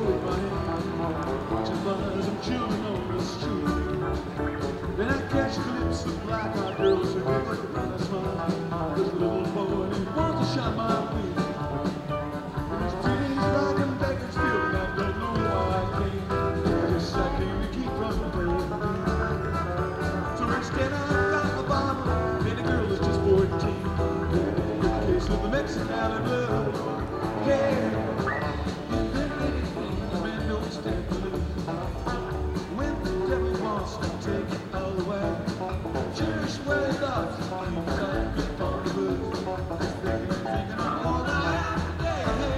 with my hand, watching mothers and children on the street. Then I catch a glimpse of black-eyed girls who get a smile. There's a little boy and he wants to shine my feet. And he's pretty, he's rocking Bakersfield, and I don't know why I came. I guess I came to keep from playing. So instead I got a Bible, and the girl is just 14. With a case of the Mexican blood. Hey, if there anything the man don't stand to lose. When the devil wants to take it all away, cherish where he loves, keep aside good on the blues. Thinking of all that I have today.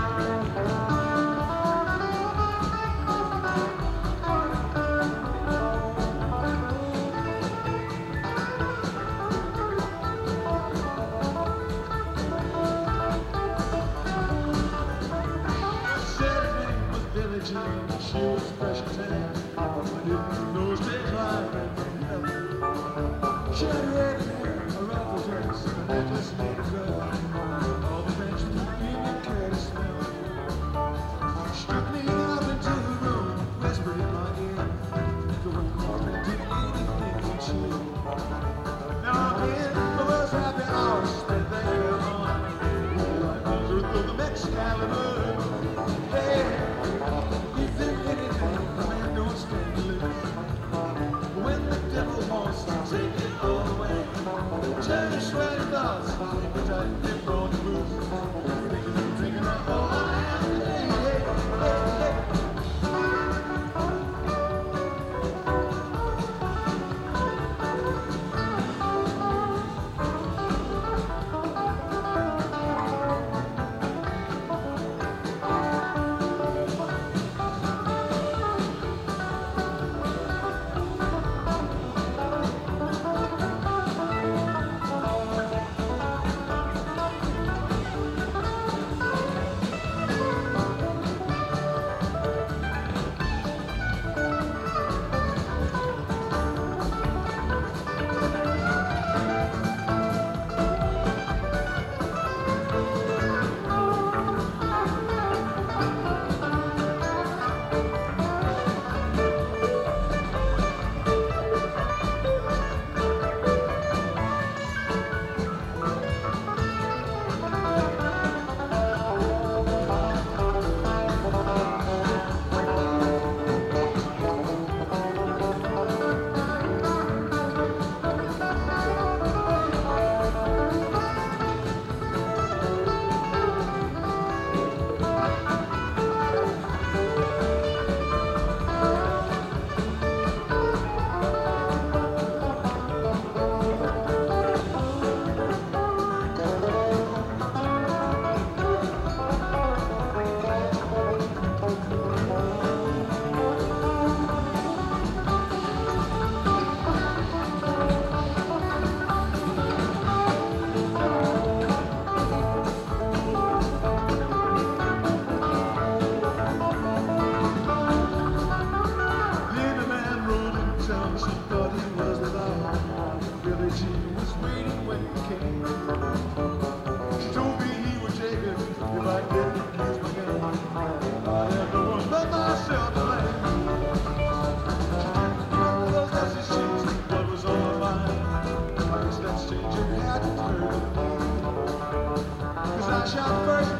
She was fresh as hell, but didn't know stage life and hell. She had red hair, a ruffled dress, a necklace made of gold. All the Frenchmen didn't care to smell. She took me up into the room, whispered in my ear, the one that did anything to chill. Now again, for those happy hours spent there on the earth of the Mexican. Hey. When the devil wants to take it all away, cherish where he loves, which I dip on the booze. Thinking of all I have today. First